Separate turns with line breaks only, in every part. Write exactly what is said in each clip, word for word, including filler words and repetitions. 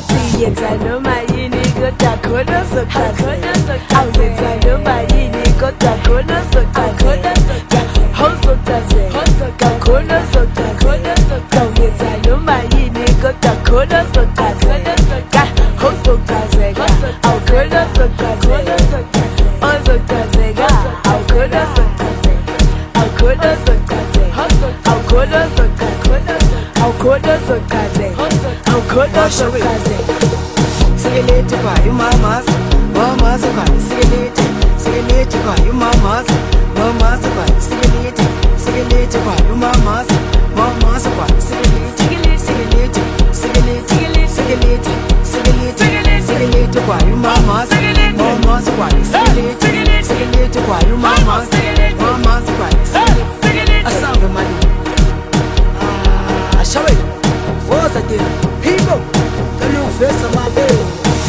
bathi yenza noma yini kodwa khona uzochazela awenza noma yini kodwa khona uzochazela uzochazela kakhona uzochazela awenza noma yini kodwa khona uzochazela uzochazela awukhona uzochazela uzochazela awukhona uzochazela awukhona uzochazela awukhona uzochazela awukhona uzochazela awukhona uzochazela
Sigelete kwa yu mamas, mamas kwa sigelete, sigelete kwa yu mamas, mamas kwa sigelete, sigelete kwa yu mamas, mamas kwa sigelete, sigelete, sigelete, sigelete, sigelete, sigelete kwa yu mamas, mamas kwa sigelete, sigelete kwa yu mamas, mamas kwa sigelete. Asanga mani, ah, shawe, what's that deal? People, the new face of my baby.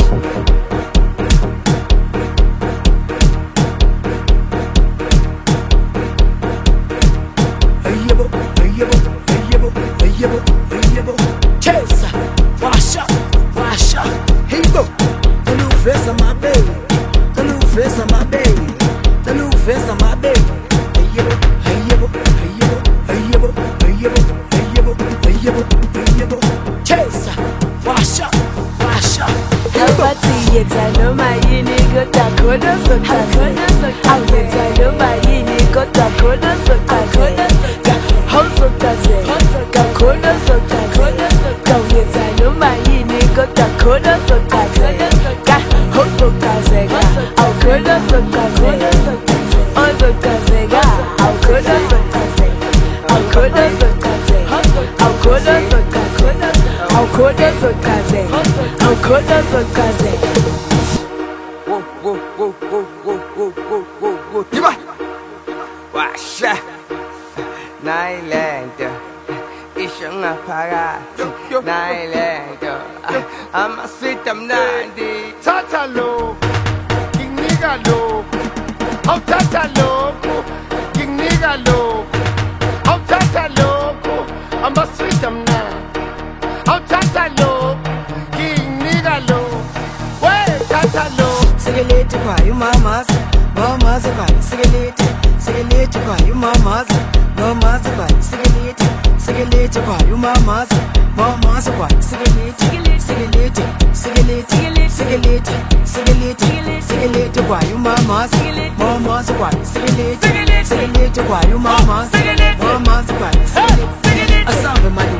Chesa, washa, washa, hey bo, the new face of my baby, the new face of my baby, the new face of my baby. Hey bo, hey bo, hey bo, hey bo, hey bo, hey bo, hey bo, hey bo. Chesa, washa, washa, hey bo.
bathi yenza noma yini kodwa khona uzochazela awenza noma yini kodwa khona uzochazela uzochazela kakhona uzochazela awenza noma yini kodwa khona uzochazela uzochazela awukhona uzochazela uzochazela awukhona uzochazela awukhona uzochazela awukhona uzochazela awukhona uzochazela awukhona uzochazela.
Whoa, whoa, whoa, whoa, whoa, whoa, whoa, whoa, whoa. Diba! Washa! Nailento, isho ngaphakathi. Nailento, amasweet amnandi.
Thatha lokhu, nginika lokhu. Awuthatha lokhu, nginika lokhu. Awuthatha lokhu, amasweet amnandi. Awuthatha lokhu, nginika lokhu. Wey, thatha lokhu.
Sigelete kwa yu mamas, mamas kwa sigelete, sigelete kwa yu mamas, mamas kwa sigelete, sigelete kwa yu mamas, mamas kwa sigelete, sigelete, sigelete, sigelete, sigelete, sigelete kwa yu mamas, mamas kwa sigelete, sigelete kwa yu mamas, mamas kwa sigelete. Asanga mani,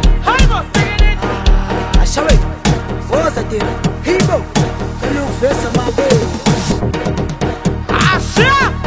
ah, shawe, what's that deal? Hey bo, the new face of my baby.
Ah, shit!